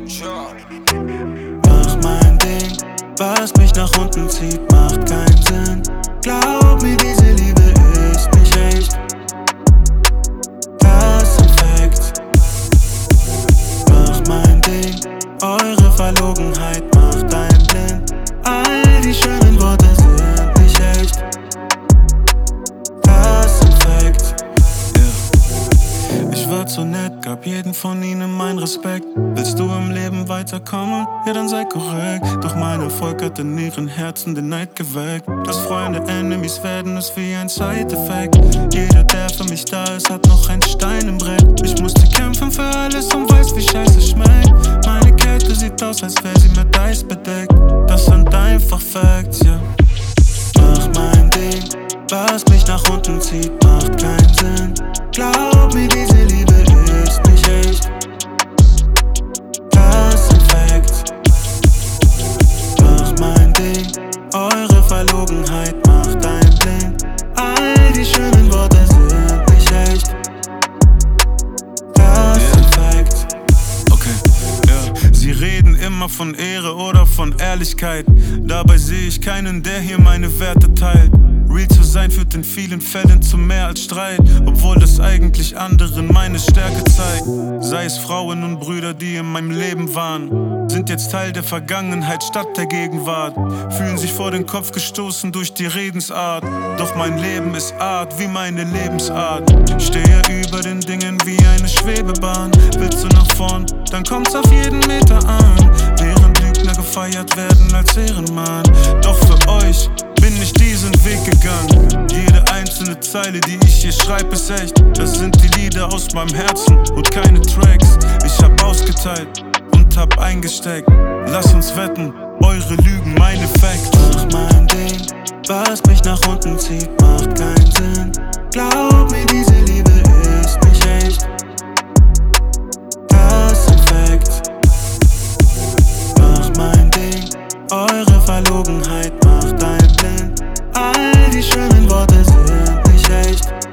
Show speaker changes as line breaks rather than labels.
Mach mein Ding, was mich nach unten zieht, macht keinen Sinn. Glaub mir, diese Liebe ist nicht echt. Das sind Facts. Mach mein Ding, eure Verlogenheit macht einen blind. All die schönen Worte sind nicht echt. Das sind Facts. Ich war zu nett, gab jeden von ihnen meinen Respekt. Willst du im Leben weiterkommen? Ja, dann sei korrekt. Doch mein Erfolg hat in ihren Herzen den Neid geweckt. Dass Freunde Enemies werden, ist wie ein Side-Effekt. Jeder, der für mich da ist, hat noch einen Stein im Brett. Ich musste kämpfen für alles und weiß, wie scheiße schmeckt. Meine Kette sieht aus, als wäre sie mit Eis bedeckt. Das sind einfach Facts, ja. Mach mein Ding, was mich nach unten zieht, macht keinen Sinn. Glaub mir, diese Liebe ist nicht echt. Das sind Facts. Mach mein Ding, eure Verlogenheit macht einen blind. All die schönen Worte sind nicht echt. Das sind Facts.
Okay, ja. Sie reden immer von Ehre oder von Ehrlichkeit. Dabei sehe ich keinen, der hier meine Werte teilt. Real zu sein führt in vielen Fällen zu mehr als Streit, obwohl das eigentlich anderen meine Stärke zeigt. Sei es Frauen und Brüder, die in meinem Leben waren, sind jetzt Teil der Vergangenheit statt der Gegenwart. Fühlen sich vor den Kopf gestoßen durch die Redensart. Doch mein Leben ist Art wie meine Lebensart. Stehe über den Dingen wie eine Schwebebahn. Willst du nach vorn, dann kommt's auf jeden Meter an. Während Lügner gefeiert werden als Ehrenmann. Doch für euch bin ich diesen Weg gegangen. Jede einzelne Zeile, die ich hier schreibe, ist echt. Das sind die Lieder aus meinem Herzen und keine Tracks. Ich hab ausgeteilt und hab eingesteckt. Lass uns wetten, eure Lügen, meine Facts.
Mach mein Ding, was mich nach unten zieht, macht keinen Sinn. Glaub mir, diese Liebe ist nicht echt. Das sind Facts. Mach mein Ding, eure Verlogenheit macht einen blind. All die schönen Worte sind nicht echt.